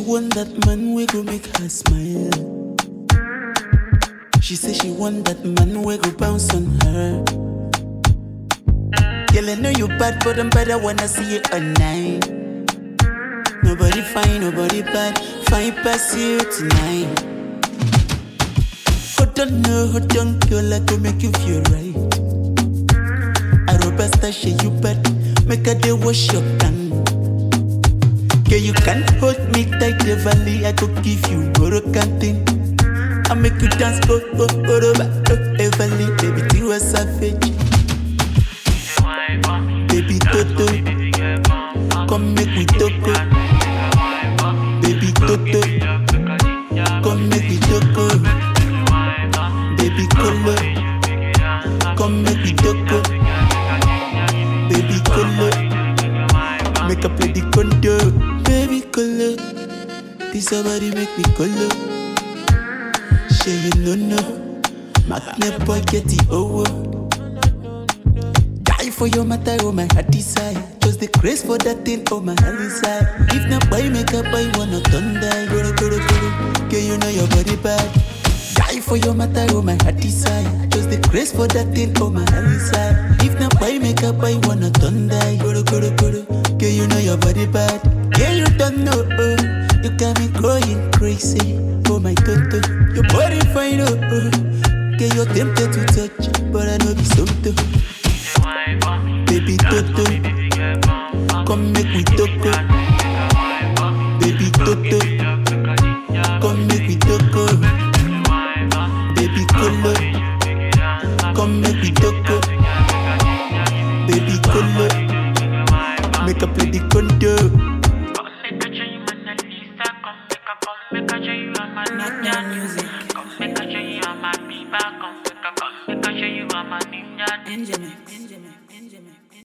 want that man we go make her smile. She say she want that man we go bounce on her. Girl, I know you bad, but I'm better when I see you at night. Nobody fine, nobody bad, fine past you tonight. Hold on, girl, I go make you feel right. I robusta shit you bad, make a day wash your tongue. Girl, you can't hold me tight, the valley, I could give you broken thing. I make you dance, go, valley, baby, you a savage. Baby, Toto, come make me toko. Baby, Toto, come make me toko. Baby, Colo, come make me toko. Baby, Colo, make a play the condo. Baby, Colo, this somebody make me Colo. Say you no, magnet boy get the over. Die for your matter, oh my heart desire. Just the grace for that thing, oh my heart desire. If not boy make up, boy wanna thunder. Girl, you know your body bad. Die for your matter, oh my heart desire. Just the grace for that thing, oh my heart desire. If not boy make up, boy wanna thunder. Girl, you know your body bad. Yeah, you don't know, you got me going crazy. Oh my Toto, your body fine, girl, you're tempted to touch, but I know be so tough. Baby Toto, come make me toko. Baby Toto, come make me toko. Baby Colo, come make me toko. Baby Colo, make a play the condo. Knockdown music.